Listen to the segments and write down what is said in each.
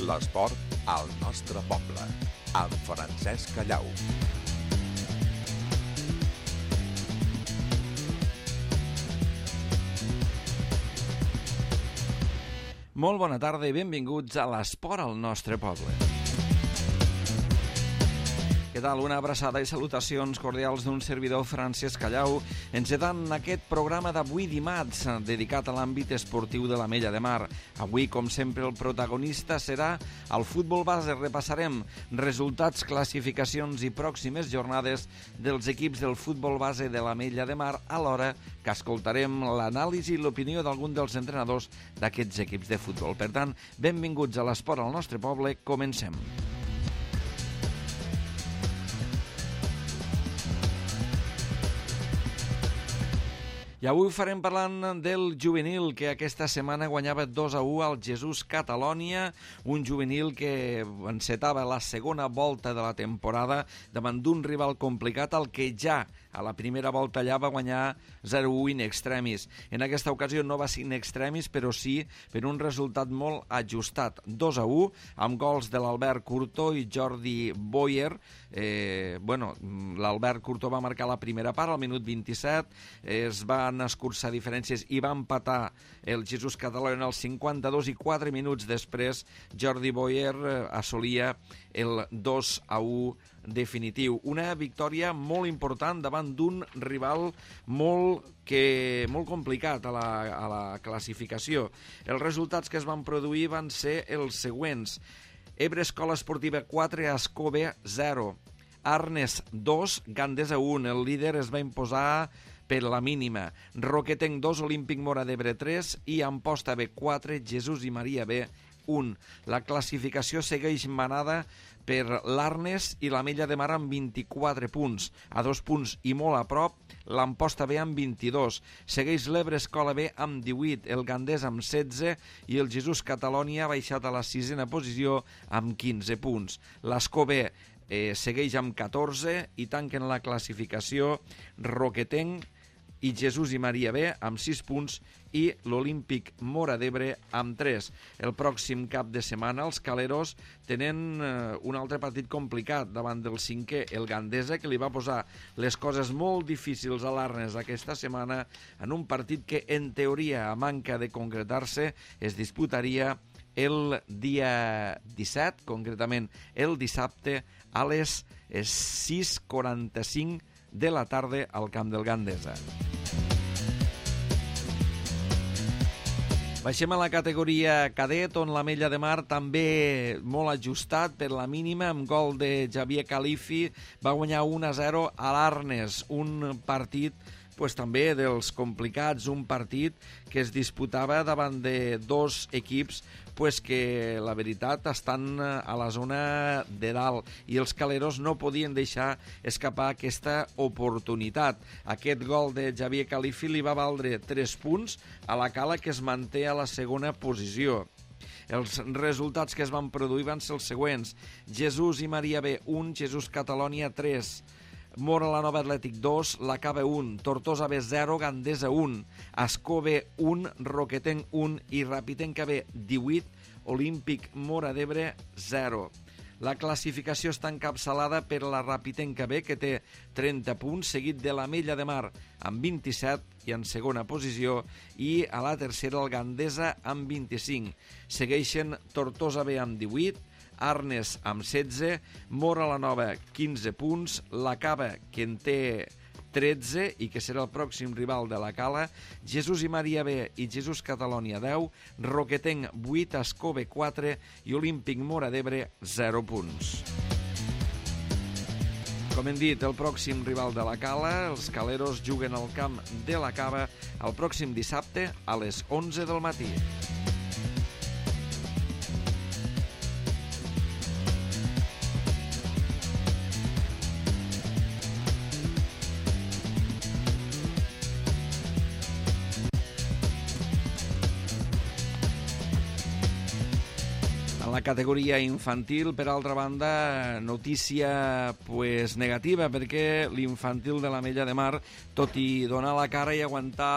L'esport al nostre poble, amb Francesc Callau. Molt bona tarda i benvinguts a l'esport al nostre poble. Què tal? Una abraçada i salutacions cordials d'un servidor, Francesc Callau, encetant aquest programa d'avui dimarts, dedicat a l'àmbit esportiu de l'Ametlla de Mar. Avui, com sempre, el protagonista serà el futbol base. Repassarem resultats, classificacions i pròximes jornades dels equips del futbol base de l'Ametlla de Mar, alhora que escoltarem l'anàlisi i l'opinió d'algun dels entrenadors d'aquests equips de futbol. Per tant, benvinguts a l'esport al nostre poble. Comencem. I avui ho farem parlant del juvenil, que aquesta setmana guanyava 2-1 al Jesús Catalonia, un juvenil que encetava la segona volta de la temporada davant d'un rival complicat, al que ja a la primera volta allà va guanyar 0-1 in extremis. En aquesta ocasió no va ser in extremis, però sí per un resultat molt ajustat. 2-1, amb gols de l'Albert Curto i Jordi Boyer. L'Albert Curto va marcar la primera part, al minut 27, es van escurçar diferències i va empatar el Jesús Catalonia als 52 i 4 minuts després Jordi Boyer assolia el 2-1 definitiu. Una victòria molt important davant d'un rival molt complicat a la classificació. Els resultats que es van produir van ser els següents: Ebre Escola Esportiva 4, Ascove 0, Arnes 2, Gandesa 1. El líder es va imposar per la mínima. Roquetenc 2, Olímpic Mora d'Ebre 3 i Amposta B 4, Jesús i Maria B 1. La classificació segueix manada per l'Arnes i l'Ametlla de Mar amb 24 punts. A 2 punts i molt a prop, l'Amposta B amb 22. Segueix l'Ebre Escola B amb 18, el Gandesa amb 16 i el Jesús Catalonia ha baixat a la 6a posició amb 15 punts. l'Escó B segueix amb 14 i tanquen la classificació Roquetenc i Jesús i Maria B amb 6 punts i l'Olímpic Mora d'Ebre amb 3. El pròxim cap de setmana els caleros tenen un altre partit complicat davant del 5è, el Gandesa, que li va posar les coses molt difícils a l'Arnes aquesta setmana en un partit que, en teoria, a manca de concretar-se, es disputaria el dia 17, concretament el dissabte, a les 6:45 de la tarda al camp del Gandesa. Baixem a la categoria cadet, on l'Ametlla de Mar també molt ajustat per la mínima, amb gol de Javier Califi, va guanyar 1-0 a l'Arnes, un partit també dels complicats, un partit que es disputava davant de dos equips que la veritat estan a la zona de dalt i els caleros no podien deixar escapar aquesta oportunitat. Aquest gol de Javier Califi li va valdre 3 punts a la Cala, que es manté a la segona posició. Els resultats que es van produir van ser els següents: Jesús i Maria B 1, Jesús Catalonia 3, Mora la Nova Atlètic 2, la Cava 1, Tortosa B 0, Gandesa 1, Ascó B 1, Roquetenc 1 i Rapitenca B 18, Olímpic Mora d'Ebre 0. La classificació està encapçalada per la Rapitenca B, que té 30 punts, seguit de l'Ametlla de Mar amb 27 i en segona posició, i a la tercera el Gandesa amb 25. Segueixen Tortosa B amb 18, Arnes amb 16, Mora la Nova 15 punts, la Cava, que en té 13 i que serà el pròxim rival de la Cala, Jesús i Maria B i Jesús Catalonia 10, Roquetenc 8, Ascó B 4 i Olímpic Mora d'Ebre 0 punts. Com hem dit, el pròxim rival de la Cala, els caleros juguen al camp de la Cava el pròxim dissabte a les 11 del matí. la categoria infantil, per altra banda, notícia negativa, perquè l'infantil de l'Ametlla de Mar, tot i donar la cara i aguantar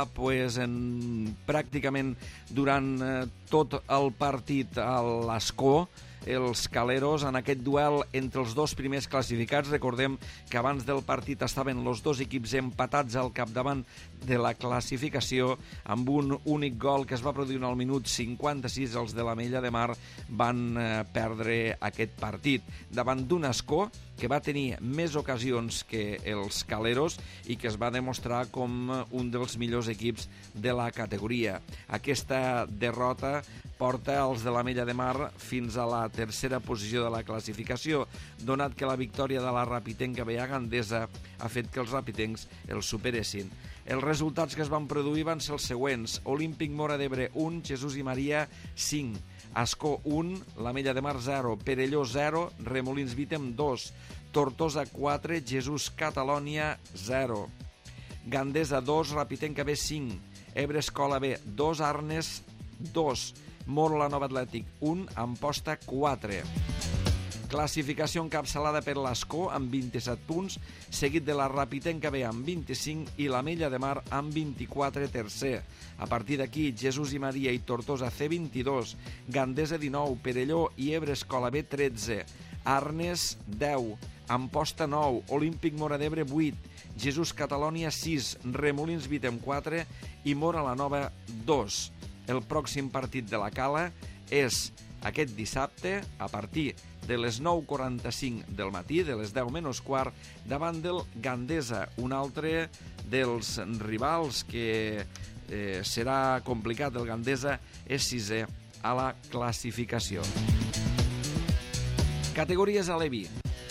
pràcticament durant tot el partit a l'Escó, els Caleros en aquest duel entre els dos primers classificats. Recordem que abans del partit estaven els dos equips empatats al capdavant de la classificació amb un únic gol que es va produir al minut 56. Els de l'Ametlla de Mar van perdre aquest partit davant d'un Ascó que va tenir més ocasions que els Caleros i que es va demostrar com un dels millors equips de la categoria. Aquesta derrota porta els de l'Ametlla de Mar fins a la tercera posició de la classificació, donat que la victòria de la Rapitenca Vella Gandesa ha fet que els rapitencs els superessin. Els resultats que es van produir van ser els següents: Olímpic Móra d'Ebre 1, Jesús i Maria 5, Ascó 1, l'Ametlla de Mar 0, Perelló 0, Remolins Vítem 2, Tortosa 4, Jesús Catalònia 0, Gandesa 2, Rapitenca B 5, Ebre Escola B 2, Arnes 2, Moro la Nova Atlètic 1, Amposta 4. Classificació encapçalada per l'Ascó amb 27 punts, seguit de la Rapitenca B amb 25 i l'Ametlla de Mar amb 24 tercer. A partir d'aquí, Jesús i Maria i Tortosa C 22, Gandesa 19, Perelló i Ebre Escola B 13, Arnes 10, Amposta 9, Olímpic Móra d'Ebre 8, Jesús Catalònia 6, Remolins Vítem 4 i Mora la Nova 2. El pròxim partit de la Cala és aquest dissabte a partir de les 9:45 del matí, de les 10 menys quart, davant del Gandesa, un altre dels rivals que serà complicat. El Gandesa és sisè a la classificació. Categories a l'Evi.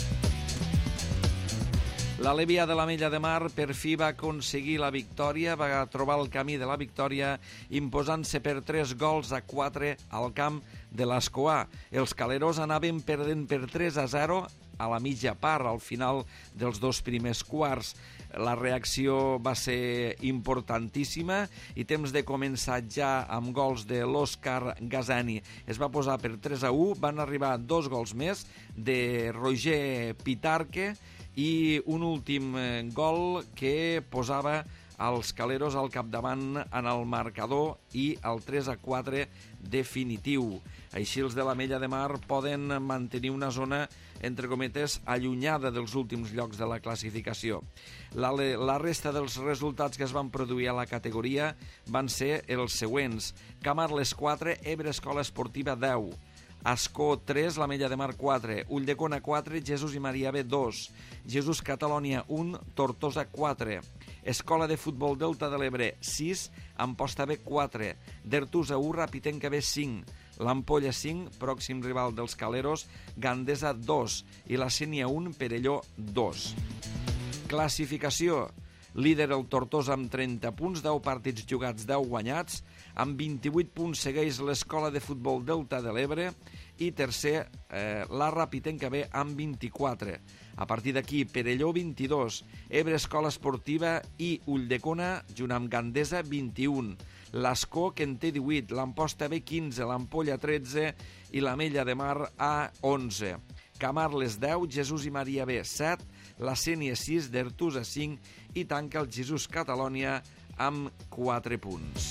L'Alevi A de l'Ametlla de Mar per fi va aconseguir la victòria, va trobar el camí de la victòria imposant-se per 3-4 al camp de l'Ascoà. Els Caleros anaven perdent per 3-0 a la mitja part, al final dels dos primers quarts. La reacció va ser importantíssima i temps de començar ja amb gols de l'Òscar Gazani. Es va posar per 3-1, van arribar 2 gols més de Roger Pitarque i un últim gol que posava els Caleros al capdavant en el marcador i el 3-4 definitiu. Així els de l'Ametlla de Mar poden mantenir una zona, entre cometes, allunyada dels últims llocs de la classificació. La resta dels resultats que es van produir a la categoria van ser els següents: Camarles 4, Ebre Escola Esportiva 10, Ascó 3, l'Ametlla de Mar 4, Ulldecona 4, Jesús i Maria B 2, Jesús Catalònia 1, Tortosa 4, Escola de Futbol Delta de l'Ebre 6, Amposta B 4, Dertusa 1, Rapitenca B 5, l'Ampolla 5, pròxim rival dels Caleros, Gandesa 2 i la Sénia 1, Perelló 2. Classificació: líder el Tortosa amb 30 punts, 10 partits jugats, 10 guanyats. Amb 28 punts segueix l'Escola de Futbol Delta de l'Ebre i tercer la Rapitenca B amb 24. A partir d'aquí, Perelló 22, Ebre Escola Esportiva i Ulldecona, junt amb Gandesa, 21. L'Ascó, que en té 18, l'Amposta B 15, l'Ampolla 13 i l'Ametlla de Mar A 11. Camarles 10, Jesús i Maria B 7, la Sénia 6, Dertusa 5 i tanca el Jesús Catalònia amb 4 punts.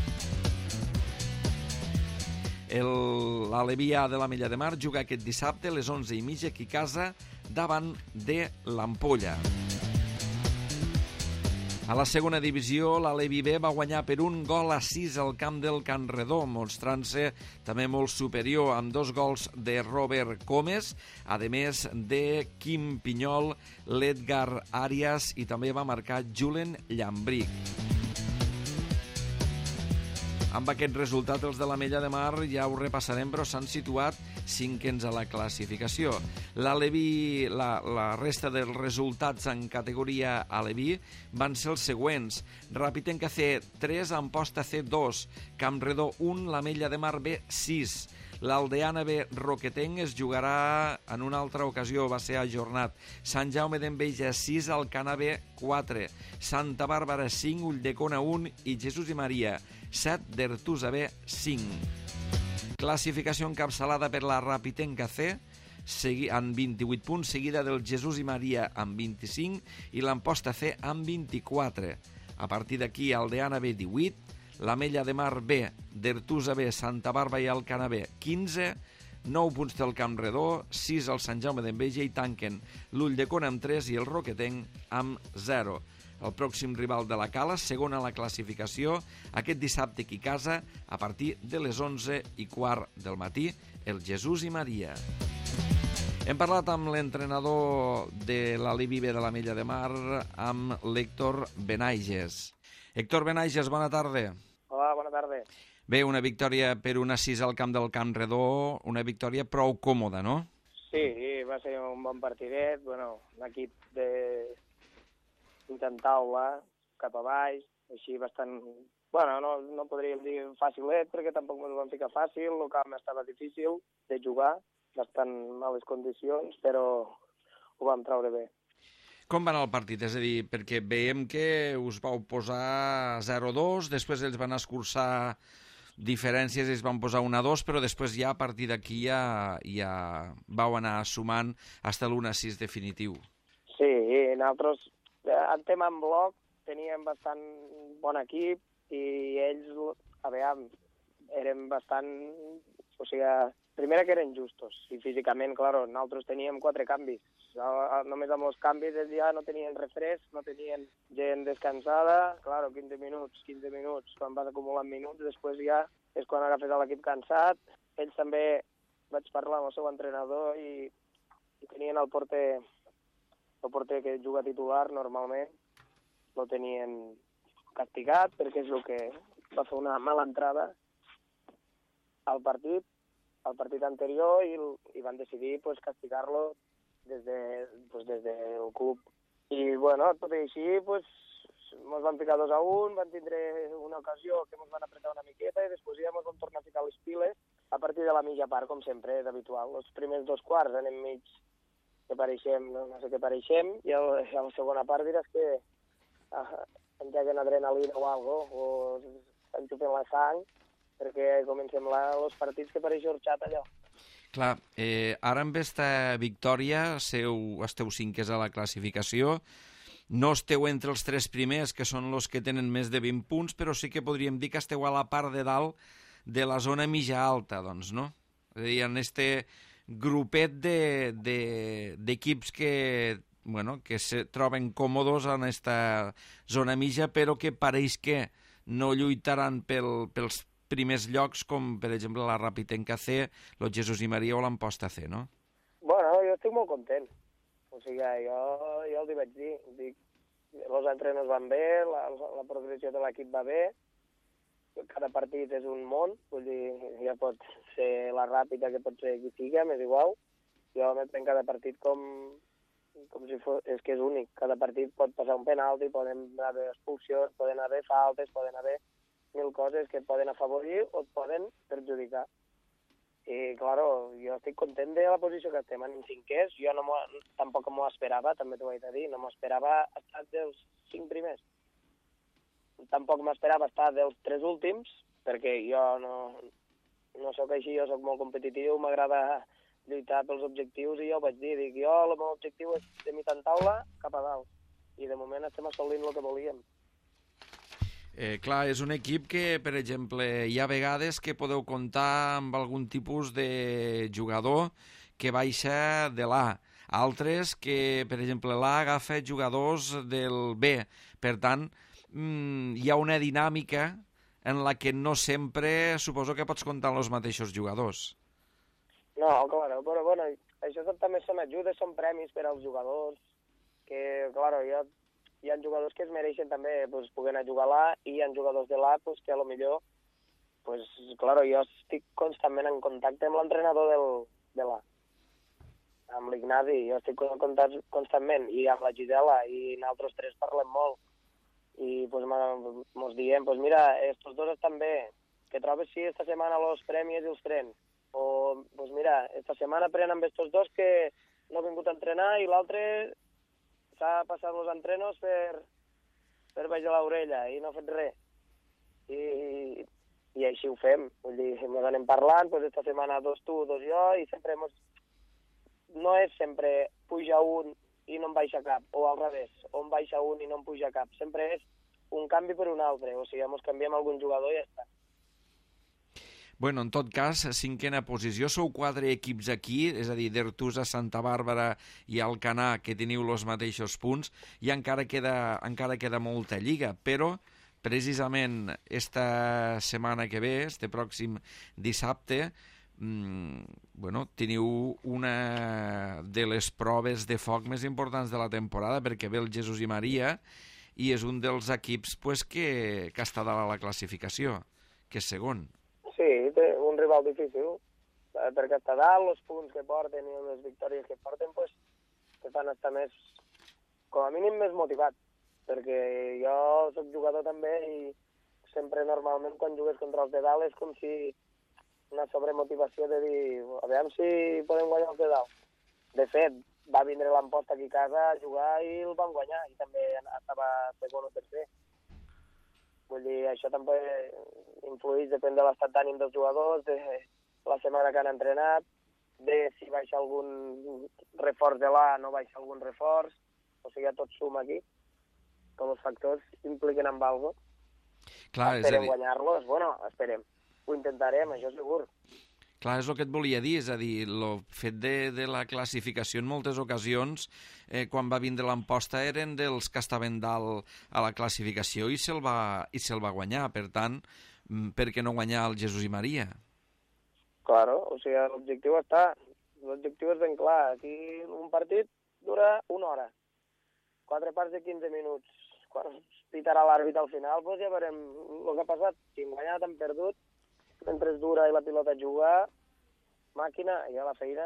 L'Alevi A de l'Ametlla de Mar juga aquest dissabte a les 11:30 aquí a casa davant de l'Ampolla. A la segona divisió, l'Alevi B va guanyar per 1-6 al camp del Can Redó, mostrant-se també molt superior amb 2 gols de Robert Comes, a més de Quim Pinyol, l'Edgar Arias i també va marcar Julen Llambric. Amb aquest resultat, els de l'Ametlla de Mar, ja ho repassarem, però s'han situat 5ens a la classificació. L'Alevi, la resta dels resultats en categoria Alevi van ser els següents: Rapitenca C 3, Amposta C 2, Campredó 1, l'Ametlla de Mar B 6, l'Aldeana B Roquetenc es jugarà en una altra ocasió, va ser ajornat. Sant Jaume d'Enveja 6, Alcana B 4, Santa Bàrbara 5, Ulldecona 1 i Jesús i Maria 7, Dertusa B 5. Classificació encapçalada per la Rapitenca C amb 28 punts, seguida del Jesús i Maria amb 25 i l'Amposta C amb 24. A partir d'aquí, Aldeana B 18, l'Ametlla de Mar B, Dertusa B, Santa Bàrbara i Alcana B 15, 9 punts del Camp Redó, 6 al Sant Jaume d'Enveja i tanquen l'Ulldecona amb 3 i el Roquetenc amb 0. El pròxim rival de la Cala, segon a la classificació, aquest dissabte aquí a casa, a partir de les 11:15 del matí, el Jesús i Maria. Hem parlat amb l'entrenador de l'Alivive de la Mella de Mar, amb l'Héctor Benaiges. Héctor Benaiges, bona tarda. Hola, bona tarda. Bé, una victòria per 1-6 al camp del Camp Redó, una victòria prou còmoda, no? Sí, va ser un bon partidet, bueno, un equip intentar-la cap a baix, així bastant... Bueno, no podríem dir fàcilet, perquè tampoc ens ho vam ficar fàcil, el camp estava difícil de jugar, bastant males condicions, però ho vam treure bé. Com va anar el partit? És a dir, perquè veiem que us vau posar 0-2, després ells van escurçar diferències, ells van posar 1-2, però després ja a partir d'aquí ja vau anar sumant fins a l'1-6 definitiu. Sí, i nosaltres, en tema en bloc, teníem bastant bon equip i ells, a veure, eren bastant... O sigui, primera que eren justos, i físicament, clar, nosaltres teníem 4 canvis. Només amb els canvis ells ja no tenien refresc, no tenien gent descansada, clar, 15 minuts, quan vas acumulant minuts, després ja és quan agafes l'equip cansat. Ells també, vaig parlar amb el seu entrenador i tenien el porter que juga titular normalment, lo tenien castigat perquè és el que va fer una mala entrada al partit anterior i van decidir pues, castigar-lo des del club. I bueno, tot i així, pues, ens van ficar 2-1, van tindre una ocasió que ens van apretar una miqueta i després ja ens van tornar a ficar les piles a partir de la mitja part, com sempre, és habitual. Els primers 2 quarts anem mig que pareixem, no sé què pareixem, i a la segona part diràs que engeguen adrenalina o alguna cosa, o enxufen la sang, perquè comencem els partits que pareix orxat allò. Clar, ara amb aquesta victòria esteu 5è a la classificació, no esteu entre els 3 primers, que són els que tenen més de 20 punts, però sí que podríem dir que esteu a la part de dalt de la zona mitja alta, doncs, no? És a dir, en este grupet d'equips que se troben còmodes en esta zona mitja, però que pareix que no lluitaran pels primers llocs, com per exemple la Rapitenca C, el Jesús i Maria o l'Amposta C, no? Bueno, jo estic molt content. O sigui, jo els hi vaig dir. Els entrenos van bé, la progressió de l'equip va bé, cada partit és un món, vull dir, ja pot ser la Ràpita, que pot ser qui sigui, m'és igual. Jo me prenc cada partit com si fos... És que és únic. Cada partit pot passar un penalti, poden haver expulsions, poden haver faltes, poden haver 1000 coses que et poden afavorir o et poden perjudicar. I, claro, jo estic content de la posició que estem en 5è. Jo tampoc m'ho esperava, també t'ho vaig a dir, no m'ho esperava estar dels 5 primers. Tampoc m'esperava estar dels 3 últims, perquè jo no sóc així, jo sóc molt competitiu, m'agrada lluitar pels objectius i jo ho vaig dir, jo el meu objectiu és de mitjan taula cap a dalt. I de moment estem assolint el que volíem. Clar, és un equip que, per exemple, hi ha vegades que podeu comptar amb algun tipus de jugador que baixa de l'A. Altres que, per exemple, l'A agafa jugadors del B. Per tant, hi ha una dinàmica en la que no sempre suposo que pots comptar amb els mateixos jugadors. No, clar, però bueno, això també són ajudes, són premis per als jugadors, que, clar, hi ha jugadors que es mereixen també poder anar a jugar a l'A i hi ha jugadors de l'A que a lo millor, clar, jo estic constantment en contacte amb l'entrenador de l'A, amb l'Ignasi, jo estic en contacte constantment, i amb la Gisela, i nosaltres 3 parlem molt, i mos diem, mira, estos 2 estan bé, que trobes si esta setmana los premis i els trens, o mira, esta setmana prenen amb estos 2 que no han vingut a entrenar i l'altre s'ha passat els entrenos per baix de l'orella i no ha fet res. I així ho fem. Vull dir, ens anem parlant, esta setmana 2 tu, 2 jo, i sempre no és sempre puja un i no em baixa cap, o al revés, o em baixa un i no em puja cap. Sempre és un canvi per un altre, o sigui, ens canviem algun jugador i ja està. Bueno, en tot cas, cinquena posició, sou 4 equips aquí, és a dir, d'Ertusa, Santa Bàrbara i Alcanar, que teniu els mateixos punts, i encara queda molta lliga, però precisament esta setmana que ve, este pròxim dissabte, teniu una de les proves de foc més importants de la temporada, perquè ve el Jesús i Maria i és un dels equips que està dalt a la classificació, que és segon. Sí, té un rival difícil, perquè està dalt, els punts que porten i les victòries que porten, te fan estar més, com a mínim, més motivat, perquè jo soc jugador també i sempre normalment quan jugues contra els de dalt és com si una sobremotivació de dir, a veure si podem guanyar els de dalt. De fet, va vindre l'Amposta aquí a casa a jugar i el van guanyar, i també estava segon o tercer. Vull dir, això també influeix, depèn de l'estat d'ànim dels jugadors, de la setmana que han entrenat, de si baixa algun reforç de l'A, no baixa algun reforç, o sigui, tot suma aquí. Tots els factors impliquen amb alguna cosa. Esperem guanyar-los, esperem. Ho intentarem, això segur. Clar, és el que et volia dir, és a dir, el fet de la classificació en moltes ocasions, quan va vindre l'Amposta, eren dels que estaven dalt a la classificació i se'l va guanyar. Per tant, per què no guanyar el Jesús i Maria? Claro, o sigui, l'objectiu és ben clar. Aquí un partit dura 1 hora, 4 parts de 15 minuts. Quan pitarà l'àrbit al final, ja veurem el que ha passat. Si hem guanyat, hem perdut, mentre es dura i la pilota juga, màquina, i a la feina.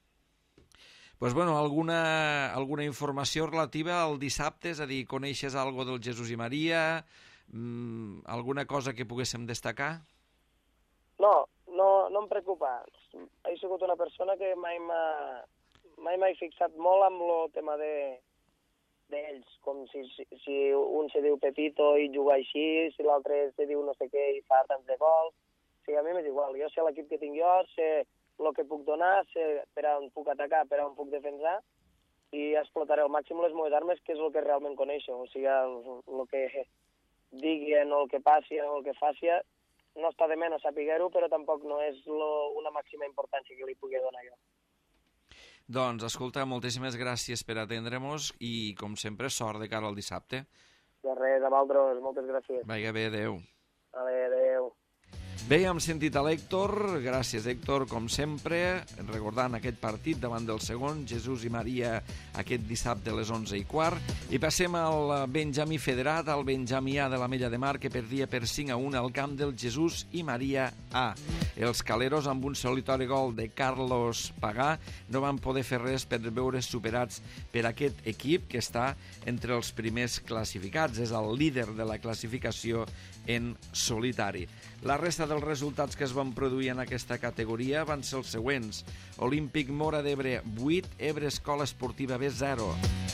Pues bueno, alguna informació relativa al dissabte, és a dir, coneixes algo del Jesús i Maria? Alguna cosa que poguéssim destacar? No em preocupa. He sigut una persona que mai m'he fixat molt amb el tema d'ells, com si un se diu Pepito i juga així, si l'altre se diu no sé què i fa tants de gols. O sigui, a mi m'és igual. Jo sé l'equip que tinc jo, sé el que puc donar, sé per on puc atacar, per on puc defensar, i explotaré al màxim les meves armes, que és el que realment coneixo. O sigui, el que diguin o el que passi o el que faci, no està de menys saber-ho, però tampoc no és una màxima importància que li pugui donar jo. Doncs, escolta, moltíssimes gràcies per atendre-nos i, com sempre, sort de cara al dissabte. De res, a vosaltres, moltes gràcies. Vaiga bé, adeu. Adeu. Bé, hem sentit a l'Héctor, gràcies Héctor, com sempre, recordant aquest partit davant del segon, Jesús i Maria, aquest dissabte a les 11:15, i passem al Benjamí Federat, al Benjamí A de l'Ametlla de Mar, que perdia per 5-1 al camp del Jesús i Maria A. Els caleros, amb un solitori gol de Carlos Pagà, no van poder fer res per veure's superats per aquest equip que està entre els primers classificats, és el líder de la classificació en solitari. La resta dels resultats que es van produir en aquesta categoria van ser els següents. Olímpic Móra d'Ebre 8, Ebre Escola Esportiva B 0.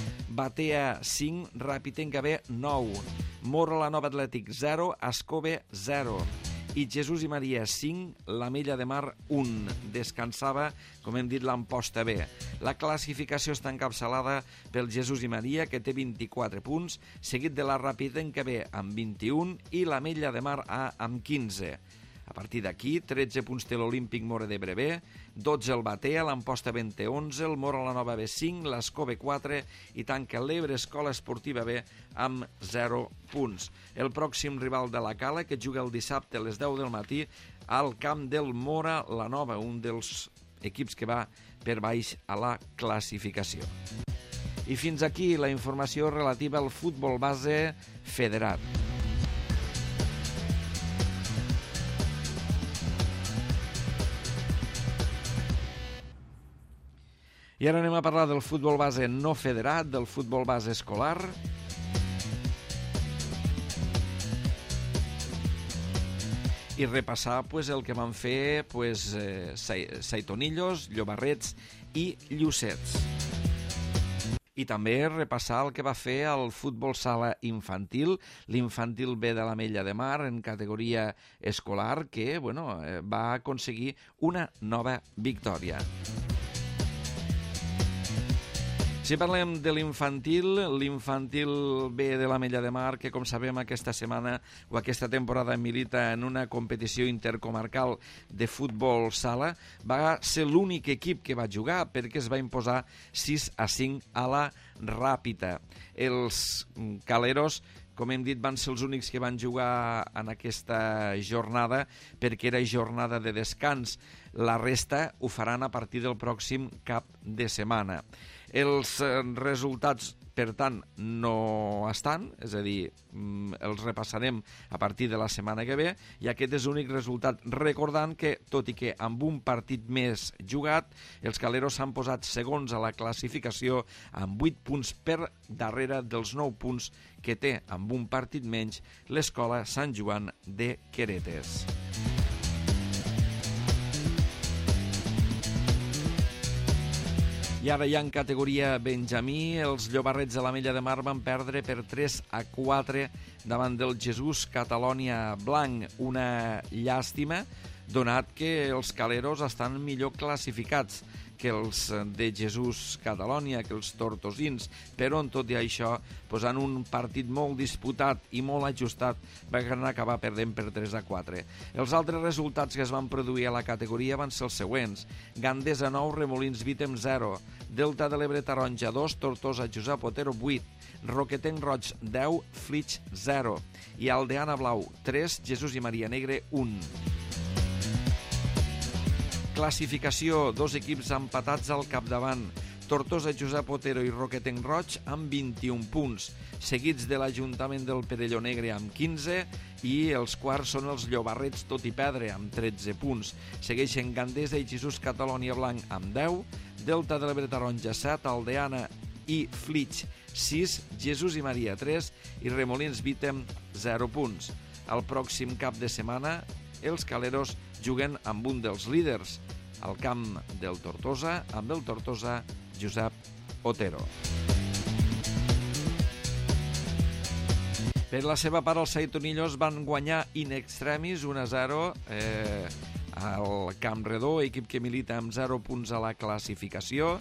Batea 5, Ràpitenca B 9. Mora la Nova Atlètic 0, Ascó B 0. I Jesús i Maria 5, l'Ametlla de Mar 1. Descansava, com hem dit, l'Amposta B. La classificació està encapçalada pel Jesús i Maria, que té 24 punts, seguit de la Ràpitenca B amb 21 i l'Ametlla de Mar A amb 15. A partir d'aquí, 13 punts té l'Olímpic Móra d'Ebre B, 12 el Batea, l'Amposta B té 11, el Mora la Nova B 5, l'Ascó B 4 i tanca l'Ebre Escola Esportiva B amb 0 punts. El pròxim rival de la Cala, que juga el dissabte a les 10 del matí al camp del Mora la Nova, un dels equips que va per baix a la classificació. I fins aquí la informació relativa al futbol base federat. I ara anem a parlar del futbol base no federat, del futbol base escolar. I repassar el que van fer Saitonillos, Llobarrets i Llucets. I també repassar el que va fer el futbol sala infantil, l'infantil B de l'Ametlla de Mar en categoria escolar, que va aconseguir una nova victòria. Si parlem de l'infantil B de l'Ametlla de Mar, que com sabem aquesta setmana o aquesta temporada milita en una competició intercomarcal de futbol sala, va ser l'únic equip que va jugar perquè es va imposar 6-5 a la Ràpita. Els caleros, com hem dit, van ser els únics que van jugar en aquesta jornada perquè era jornada de descans. La resta ho faran a partir del pròxim cap de setmana. Els resultats, per tant, no estan, és a dir, els repassarem a partir de la setmana que ve, i aquest és l'únic resultat, recordant que, tot i que amb un partit més jugat, els caleros s'han posat segons a la classificació amb 8 punts per darrere dels 9 punts que té amb un partit menys l'escola Sant Joan de Queretes. I ara ja en categoria Benjamí, els llobarrets de l'Ametlla de Mar van perdre per 3-4 davant del Jesús Catalònia Blanc. Una llàstima, donat que els caleros estan millor classificats que els de Jesús Catalònia, que els tortosins, però en tot i això, posant un partit molt disputat i molt ajustat, van acabar perdent per 3-4. Els altres resultats que es van produir a la categoria van ser els següents: Gandesa 9, Remolins Vítem 0, Delta de l'Ebre Taronja 2, Tortosa Josep Otero 8, Roquetenc Roig 10, Flix 0 i Aldeana Blau 3, Jesús i Maria Negre 1. Classificació, 2 equips empatats al capdavant. Tortosa Josep Otero i Roquetenc Roig amb 21 punts, seguits de l'Ajuntament del Perelló Negre amb 15 i els quarts són els Llobarrets Tot i Pedre amb 13 punts. Segueixen Gandesa i Jesús Catalònia Blanc amb 10, Delta de l'Ebre Taronja 7, Aldeana i Flix 6, Jesús i Maria 3 i Remolins Vítem 0 punts. El pròxim cap de setmana els caleros juguen amb un dels líders, al camp del Tortosa, amb el Tortosa Josep Otero. Per la seva part, els Saitonillos van guanyar in extremis 1-0 al Camp Redó, equip que milita amb 0 punts a la classificació,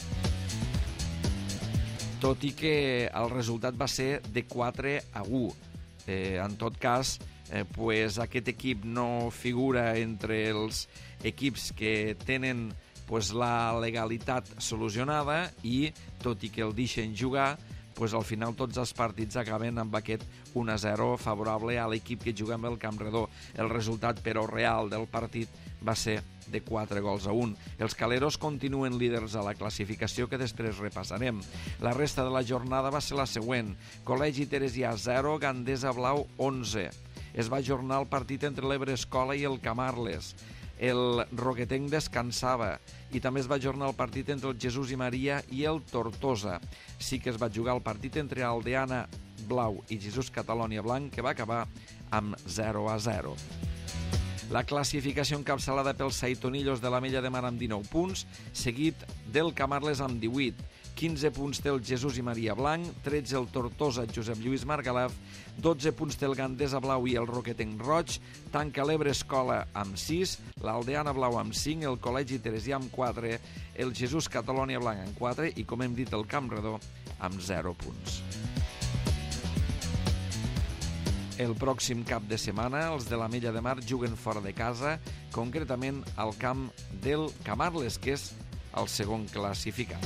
tot i que el resultat va ser de 4-1. En tot cas, aquest equip no figura entre els equips que tenen la legalitat solucionada i, tot i que el deixen jugar, al final tots els partits acaben amb aquest 1-0 favorable a l'equip que juga amb el Camp Redó. El resultat, però, real del partit va ser de 4-1. Els caleros continuen líders a la classificació, que després repassarem. La resta de la jornada va ser la següent: Col·legi Teresià 0, Gandesa Blau 11. Es va ajornar el partit entre l'Ebre Escola i el Camarles. El Roquetenc descansava i també es va ajornar el partit entre el Jesús i Maria i el Tortosa. Sí que es va jugar el partit entre Aldeana Blau i Jesús Catalònia Blanc, que va acabar amb 0-0. La classificació encapçalada pels Saitonillos de l'Ametlla de Mar amb 19 punts, seguit del Camarles amb 18. 15 punts té el Jesús i Maria Blanc, 13 el Tortosa Josep Lluís Margalef, 12 punts té el Gandesa Blau i el Roquetenc Roig, tanca l'Ebre Escola amb 6, l'Aldeana Blau amb 5, el Col·legi Teresià amb 4, el Jesús Catalònia Blanc amb 4 i, com hem dit, el Camp Redó amb 0 punts. El pròxim cap de setmana, els de l'Ametlla de Mar juguen fora de casa, concretament al camp del Camarles, que és el segon classificat.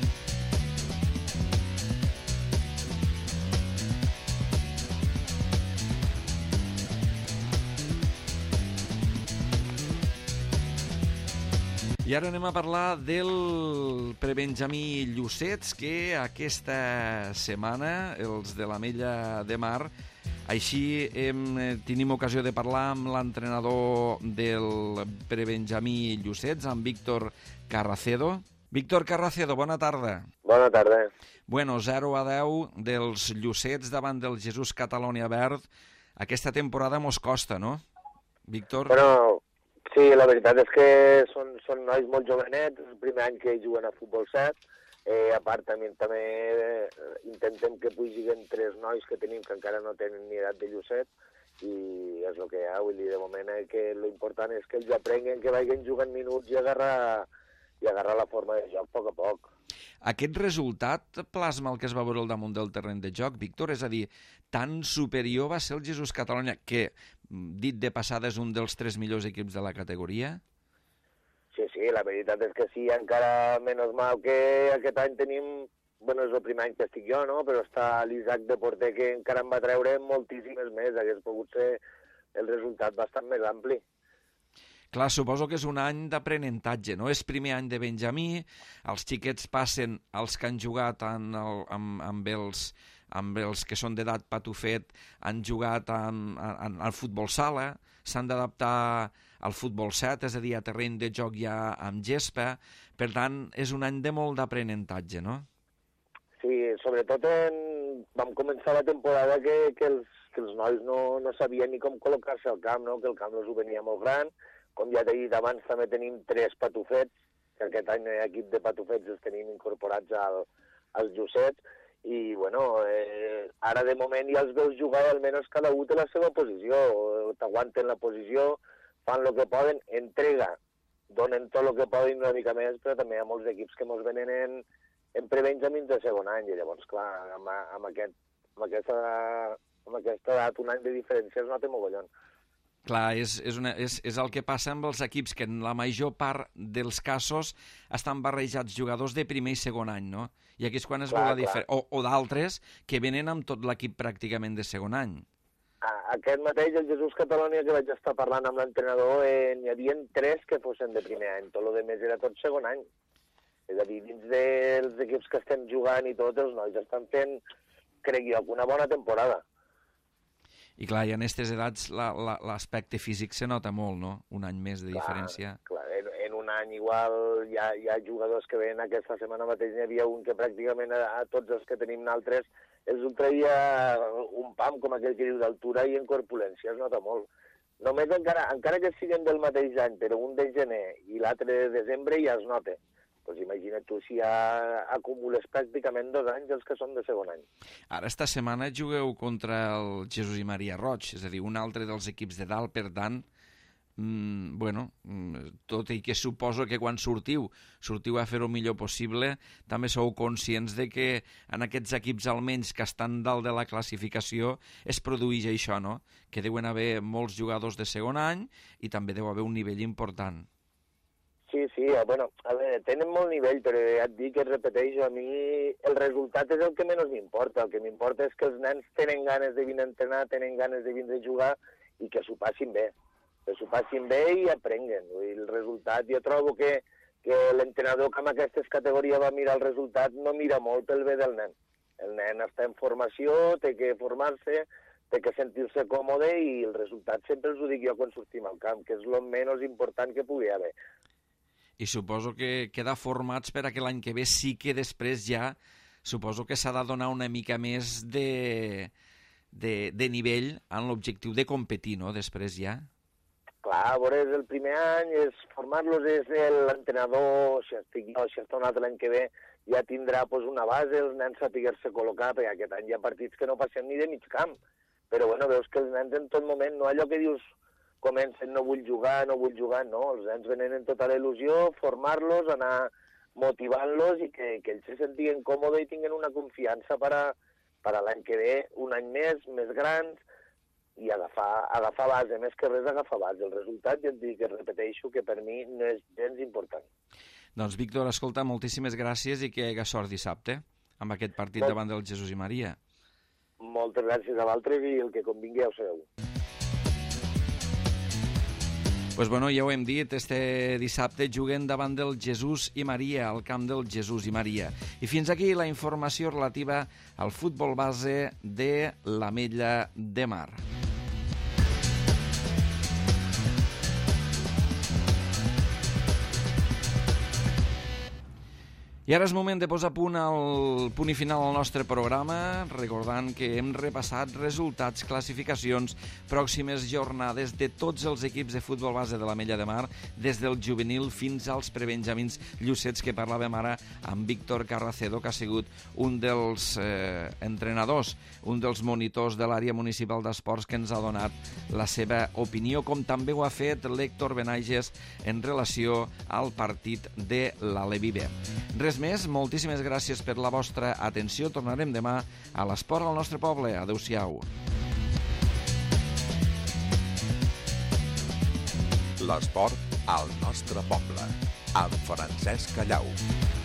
I ara anem a parlar del prebenjamí Llucets, que aquesta setmana els de l'Ametlla de Mar, així tenim ocasió de parlar amb l'entrenador del prebenjamí Llucets, amb Víctor Carracedo. Víctor Carracedo, bona tarda. Bona tarda. Bueno, 0-10 dels Llucets davant del Jesús Catalònia Verd. Aquesta temporada mos costa, no, Víctor? Bueno, sí, la veritat és que són nois molt jovenets, és el primer any que juguen a futbol 7. A part, també intentem que pugin 3 nois que tenim que encara no tenen ni edat de Llucet, i és el que hi ha. Vull dir, de moment, que l'important és que ells aprenguen, que vagin jugant minuts i agarrar la forma de joc a poc a poc. Aquest resultat plasma el que es va veure al damunt del terreny de joc, Víctor? És a dir, tan superior va ser el Jesús Catalunya, que, dit de passada, és un dels 3 millors equips de la categoria? Sí, la veritat és que sí, encara menys mal que aquest any tenim, bueno, és el primer any que estic jo, no?, però està l'Isaac de porter, que encara em va treure moltíssimes més, hagués pogut ser el resultat bastant més ampli. Clar, suposo que és un any d'aprenentatge, no? És primer any de Benjamí, els xiquets passen als que han jugat amb els que són d'edat patufet, han jugat al futbol sala, s'han d'adaptar al futbol 7, és a dir, a terreny de joc ja amb gespa, per tant, és un any de molt d'aprenentatge, no? Sí, sobretot vam començar la temporada que els nois no sabien ni com col·locar-se al camp, no? Que el camp els ho venia molt gran. Com ja t'he dit abans, també tenim 3 patufets, que aquest any l'equip de patufets els tenim incorporats als Jossets, i bueno, ara de moment ja els veus jugar, almenys cada un té la seva posició, t'aguanten la posició, fan el que poden, entrega, donen tot el que poden una mica més, però també hi ha molts equips que mos venen en prebenjamins de segon any, i llavors, clar, amb aquesta edat, un any de diferència es nota mogollon. Clar, és el que passa amb els equips, que en la major part dels casos estan barrejats jugadors de primer i segon any, no? I aquí és quan es veu la diferència. O d'altres que venen amb tot l'equip pràcticament de segon any. Aquest mateix, el Jesús Catalunya, que vaig estar parlant amb l'entrenador, n'hi havia 3 que fossin de primer any, tot el de més era tot segon any. És a dir, dins dels equips que estem jugant i tots els nois estan fent, crec jo, una bona temporada. I clar, i en aquestes edats l'aspecte físic se nota molt, no? Un any més de diferència. Clar, en un any igual hi ha jugadors que venen aquesta setmana mateix, n'hi havia un que pràcticament a tots els que tenim nosaltres els ho traia un pam, com aquell que diu, d'altura i en corpulència, es nota molt. Només encara que siguin del mateix any, però un de gener i l'altre de desembre ja es nota. Doncs imagina't tu si ja acumules pràcticament 2 anys els que són de segon any. Ara, esta setmana jugueu contra el Jesús i Maria Roig, és a dir, un altre dels equips de dalt, per tant, tot i que suposo que quan sortiu a fer el millor possible, també sou conscients de que en aquests equips almenys que estan dalt de la classificació es produeix això, no? Que deuen haver molts jugadors de segon any i també deu haver un nivell important. Sí, bueno, a veure, tenen molt nivell, però ja et dic, et repeteixo, a mi el resultat és el que menys m'importa. El que m'importa és que els nens tenen ganes de vindre a entrenar, tenen ganes de vindre a jugar i que s'ho passin bé. Que s'ho passin bé i aprenguen. El resultat, jo trobo que l'entrenador que en aquestes categories va mirar el resultat no mira molt pel bé del nen. El nen està en formació, té que formar-se, té que sentir-se còmode i el resultat sempre els ho dic jo quan sortim al camp, que és el menys important que pugui haver. I suposo que queda formats per a que l'any que ve sí que després ja suposo que s'ha de donar una mica més de nivell en l'objectiu de competir, no?, després ja. Clar, a veure, el primer any és formar-los, és l'entrenador, si estic jo, si està un altre l'any que ve, ja tindrà una base, els nens saber-se col·locar, perquè aquest any hi ha partits que no passem ni de mig camp. Però, bueno, veus que els nens en tot moment, no allò que dius, comencen, no vull jugar, no. Els nens venen en tota la il·lusió, formar-los, anar motivant-los i que ells se sentiguen còmodes i tinguin una confiança per a l'any que ve, un any més grans, i agafar base, més que res agafar base. El resultat, ja et dic, repeteixo, que per mi no és gens important. Doncs, Víctor, escolta, moltíssimes gràcies i que hi hagi sort dissabte amb aquest partit davant del Jesús i Maria. Moltes gràcies a vosaltres i el que convingui ja ho sabeu. Pues bueno, ja ho hem dit, este dissabte juguen davant del Jesús i Maria, al camp del Jesús i Maria. I fins aquí la informació relativa al futbol base de l'Ametlla de Mar. I I ara és moment de posar punt i final al nostre programa, recordant que hem repassat resultats, classificacions, pròximes jornades de tots els equips de futbol base de l'Ametlla de Mar, des del juvenil fins als prebenjamins llucets, que parlàvem ara amb Víctor Carracedo, que ha sigut un dels entrenadors, un dels monitors de l'àrea municipal d'esports, que ens ha donat la seva opinió, com també ho ha fet l'Héctor Benaiges en relació al partit de l'Alevive. Res més, moltíssimes gràcies per la vostra atenció. Tornarem demà a l'Esport al nostre poble. Adéu-siau. L'esport al nostre poble, amb Francesc Callau.